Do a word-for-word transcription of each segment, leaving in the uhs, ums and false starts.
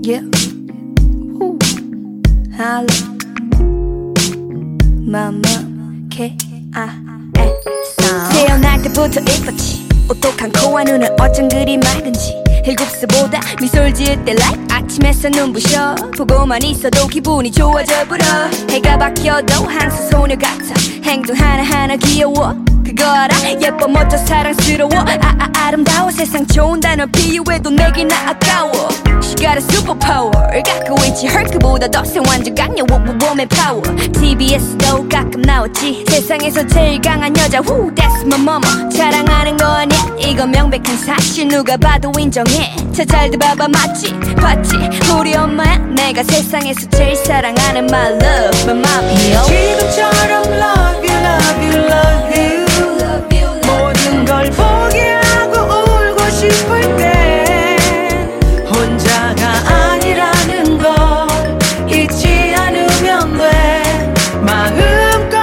Yeah. Woo. Hello. Mama, K, I, S. 태어날 때부터 이뻤지. 오똑한 코와 눈은 어쩜 그리 맑은지. 일곱 살보다 미소를 지을 때 like 아침 햇살 눈부셔. 보고만 있어도 기분이 좋아져 불어. 해가 바뀌어도 항상 소녀 같아. 행동 하나하나 귀여워. 그거 알아? 예뻐 멋져 사랑스러워. 아, 아 아름다워. 세상 좋은 단어 비유해도 내겐 아까워. She got a superpower. 갖고 있지 헐크보다 더 센 완전 강력 woman power. 티비에스도 가끔 나왔지. 세상에서 제일 강한 여자 Woo, that's my mama. 자랑하는 거 아니야 이거 명백한 사실. 누가 봐도 인정해. 자 잘들 봐봐 맞지? 봤지? 우리 엄마야 내가 세상에서 제일 사랑하는 my love my mommy. 지금처럼 love you love you love you 모든 걸 포기하고 울고 싶을 때 혼자가 아니라는 걸 잊지 않으면 돼. 마음껏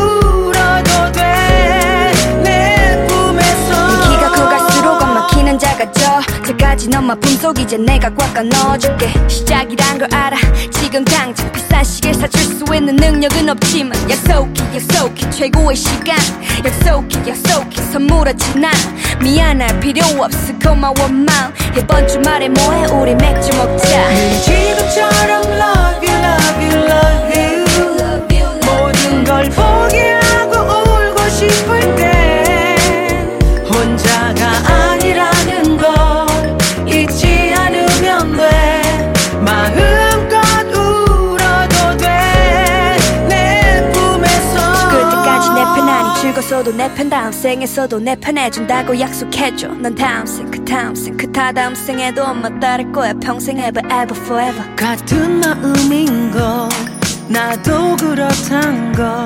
울어도 돼. 내 꿈에서 키가 커갈수록 엄마 키는 작아져. 저까진 엄마 품속 이제 내가 꽉 넣어줄게. 시작이란 걸 알아 지금 당장. 비싼 시계 사줄 수 있는 능력은 없지만 약속해 약속해 최고의 시간. 약속해 약속해 선물하지 난 미안할 필요 없어 고마워 마음. 이번 주말에 뭐해 우리 맥주 먹자. 지금처럼 love you love you love you 모든 걸 포기하고 울고 싶을 때 혼자가 아니라는 걸 잊지 않으면 돼. 마음껏 울어도 돼. 내 꿈에서 죽을 때까지 내 편 아니 죽었어도 내 편 다음 생에서도 내 편 해준다고 약속해줘. 넌 다음 생 그 다음 생 그 다다음 생에도 엄마 따를 거야 평생 ever ever forever. 같은 마음인 걸 나도 그렇단 걸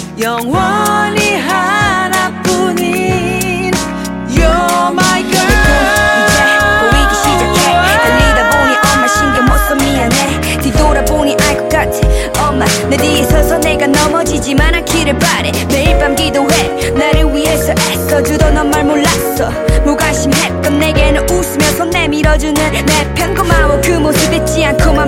영원히 하나뿐인 You're my girl. 이제 보이기 시작해. 달리다 보니 엄마 신경 못 써 미안해. 뒤돌아보니 알 것 같아. 엄마 내 뒤에 서서 내가 넘어지지만 않기를 바래. 매일 밤 기도해 나를 위해서 애써주던 넌 말 몰랐어. 무관심했던 내게는 웃으면서 내밀어주는 내 편 고마워. 그 모습 잊지 않고